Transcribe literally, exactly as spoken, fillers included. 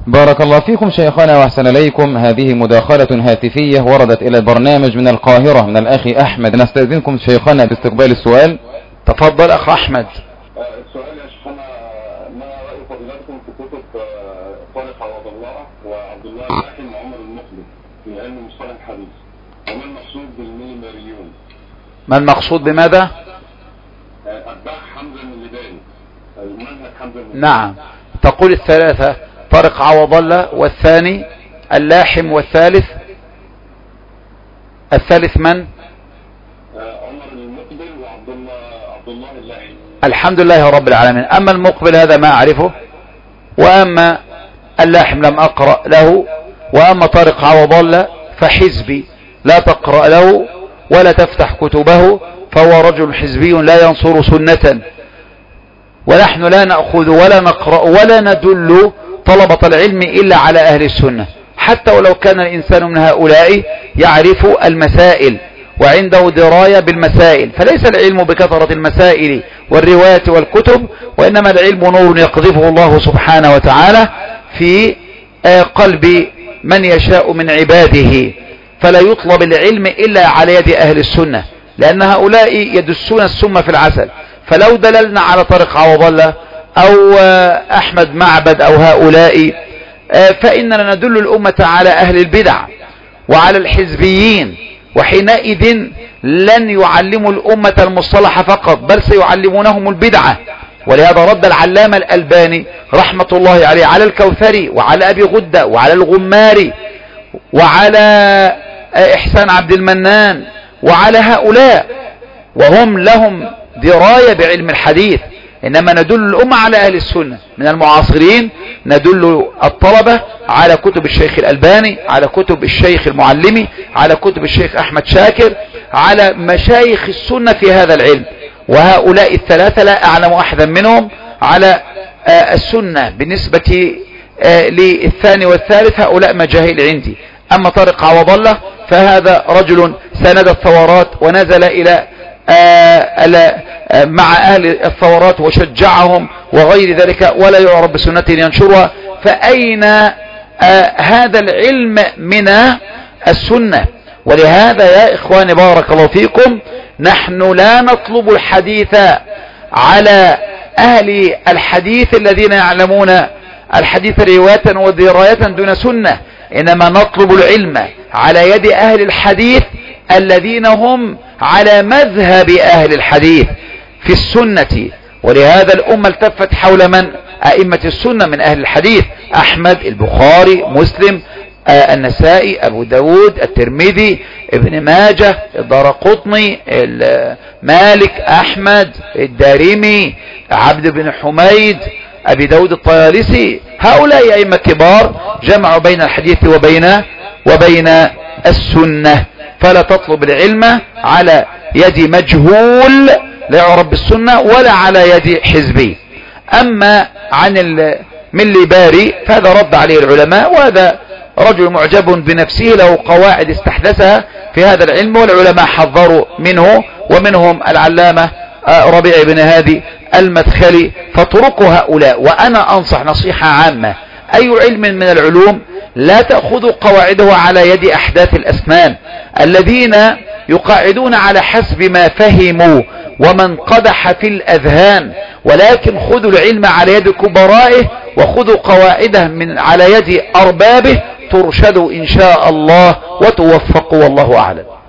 بارك الله فيكم شيخنا وأحسن إليكم. هذه مداخلة هاتفية وردت إلى البرنامج من القاهرة من الأخ أحمد. نستأذنكم شيخنا باستقبال السؤال. تفضل أخ أحمد. السؤال يا شيخنا، ما رأي فضيلتكم في كتب طارق عوض الله وعبد الله اللاحم وعمر المقبل في علم مصطلح الحديث، وما المقصود بالميماريون؟ ما المقصود بماذا؟ أتباع حمزة اللباني، المنهج حمزة اللباني. نعم. تقول الثلاثة طارق عوض الله، والثاني اللاحم، والثالث الثالث من؟ عمر المقبل وعبد الله عبد الله اللاحم. الحمد لله رب العالمين. أما المقبل هذا ما أعرفه، وأما اللاحم لم أقرأ له، وأما طارق عوض الله فحزبي لا تقرأ له ولا تفتح كتبه، فهو رجل حزبي لا ينصر سنة، ونحن لا نأخذ ولا نقرأ ولا ندل طلبة العلم إلا على أهل السنة، حتى ولو كان الإنسان من هؤلاء يعرف المسائل وعنده دراية بالمسائل. فليس العلم بكثرة المسائل والروايات والكتب، وإنما العلم نور يقذفه الله سبحانه وتعالى في قلب من يشاء من عباده، فلا يطلب العلم إلا على يد أهل السنة، لأن هؤلاء يدسون السم في العسل. فلو دللنا على طارق عوض الله أو أحمد معبد أو هؤلاء، فإننا ندل الأمة على أهل البدع وعلى الحزبيين، وحينئذ لن يعلموا الأمة المصطلح فقط، بل سيعلمونهم البدعة. ولهذا رد العلامة الألباني رحمة الله عليه على الكوثري وعلى أبي غدة وعلى الغماري وعلى إحسان عبد المنان وعلى هؤلاء، وهم لهم دراية بعلم الحديث. إنما ندل الأمة على أهل السنة من المعاصرين، ندل الطلبة على كتب الشيخ الألباني، على كتب الشيخ المعلمي، على كتب الشيخ أحمد شاكر، على مشايخ السنة في هذا العلم. وهؤلاء الثلاثة لا أعلم أحدا منهم على السنة. بالنسبة للثاني والثالث هؤلاء مجاهيل عندي. أما طارق عوض الله فهذا رجل سند الثورات ونزل إلى مع أهل الثورات وشجعهم وغير ذلك، ولا يعرف بسنة ينشرها. فأين هذا العلم من السنة؟ ولهذا يا إخواني بارك الله فيكم، نحن لا نطلب الحديث على أهل الحديث الذين يعلمون الحديث رواية ودراية دون سنة، إنما نطلب العلم على يد أهل الحديث الذين هم على مذهب أهل الحديث في السنة. ولهذا الأمة التفت حول من؟ أئمة السنة من أهل الحديث: أحمد، البخاري، مسلم، آه النسائي، أبو داود، الترمذي، ابن ماجه، الدارقطني، مالك، أحمد، الدارمي، عبد بن حميد، أبي داود الطيالسي. هؤلاء أئمة كبار جمعوا بين الحديث وبين وبين السنة. فلا تطلب العلم على يد مجهول لا يعرف بالسنة ولا على يد حزبي. أما عن من باري فهذا رد عليه العلماء، وهذا رجل معجب بنفسه له قواعد استحدثها في هذا العلم، والعلماء حذروا منه، ومنهم العلامة ربيع بن هادي المدخلي. فاتركوا هؤلاء. وأنا أنصح نصيحة عامة: أي علم من العلوم لا تأخذوا قواعده على يد أحداث الأسنان الذين يقاعدون على حسب ما فهموا ومن قدح في الأذهان، ولكن خذوا العلم على يد كبرائه وخذوا قواعده من على يد أربابه، ترشدوا إن شاء الله وتوفقوا، والله أعلم.